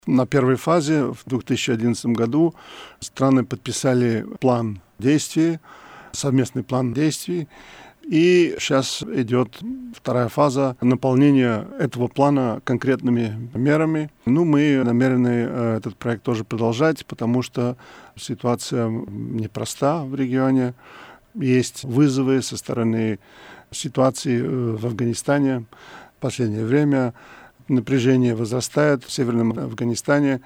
На первой фазе в 2011 году страны подписали план действий, совместный план действий. И сейчас идет вторая фаза наполнения этого плана конкретными мерами. Мы намерены этот проект тоже продолжать, потому что ситуация непроста в регионе. Есть вызовы со стороны ситуации в Афганистане. В последнее время напряжение возрастает в Северном Афганистане.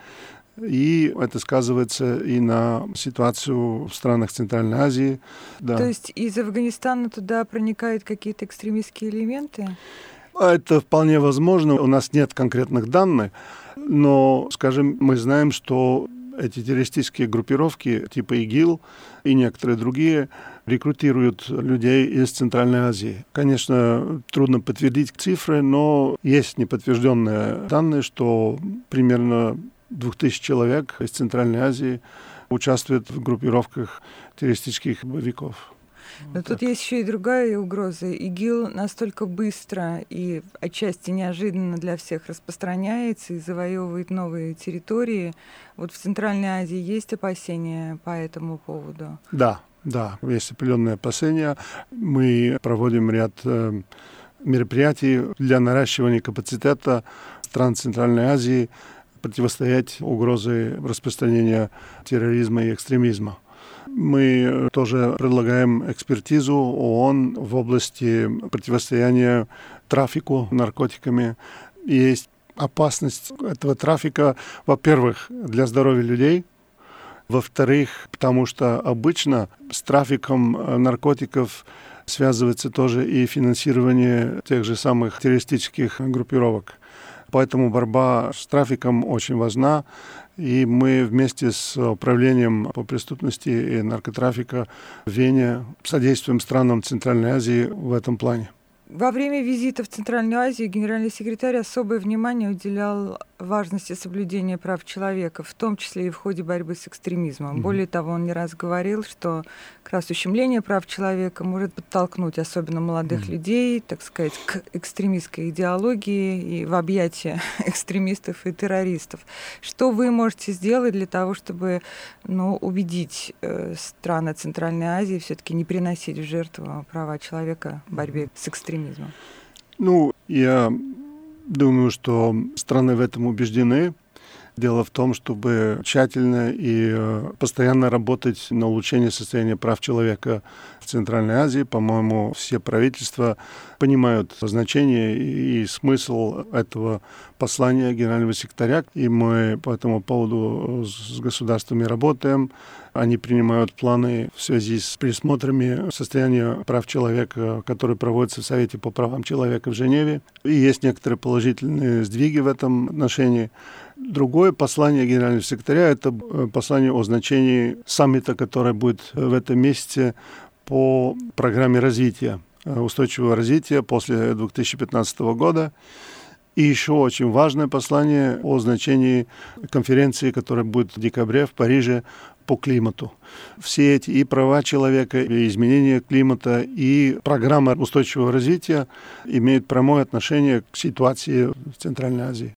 И это сказывается и на ситуацию в странах Центральной Азии. Да. То есть из Афганистана туда проникают какие-то экстремистские элементы? Это вполне возможно. У нас нет конкретных данных, но, скажем, мы знаем, что эти террористические группировки типа ИГИЛ и некоторые другие рекрутируют людей из Центральной Азии. Конечно, трудно подтвердить цифры, но есть неподтвержденные данные, что примерно 2000 человек из Центральной Азии участвуют в группировках террористических боевиков. Но тут есть еще и другая угроза. ИГИЛ настолько быстро и отчасти неожиданно для всех распространяется и завоевывает новые территории. Вот в Центральной Азии есть опасения по этому поводу? Да, есть определенные опасения. Мы проводим ряд мероприятий для наращивания капацитета стран Центральной Азии противостоять угрозе распространения терроризма и экстремизма. Мы тоже предлагаем экспертизу ООН в области противостояния трафику наркотиками. Есть опасность этого трафика, во-первых, для здоровья людей, во-вторых, потому что обычно с трафиком наркотиков связывается тоже и финансирование тех же самых террористических группировок. Поэтому борьба с трафиком очень важна, и мы вместе с Управлением по преступности и наркотрафика в Вене содействуем странам Центральной Азии в этом плане. Во время визита в Центральную Азию генеральный секретарь особое внимание уделял важности соблюдения прав человека, в том числе и в ходе борьбы с экстремизмом. Более того, он не раз говорил, что как раз ущемление прав человека может подтолкнуть особенно молодых людей, так сказать, к экстремистской идеологии и в объятия экстремистов и террористов. Что вы можете сделать для того, чтобы убедить страны Центральной Азии все-таки не приносить в жертву права человека в борьбе с экстремизмом? Я думаю, что страны в этом убеждены. Дело в том, чтобы тщательно и постоянно работать на улучшение состояния прав человека в Центральной Азии. По-моему, все правительства понимают значение и смысл этого послания генерального секретаря. И мы по этому поводу с государствами работаем. Они принимают планы в связи с присмотрами состояния прав человека, которые проводятся в Совете по правам человека в Женеве. И есть некоторые положительные сдвиги в этом отношении. Другое послание генерального секретаря – это послание о значении саммита, который будет в этом месяце по программе развития, устойчивого развития после 2015 года. И еще очень важное послание о значении конференции, которая будет в декабре в Париже по климату. Все эти и права человека, и изменение климата, и программа устойчивого развития имеют прямое отношение к ситуации в Центральной Азии.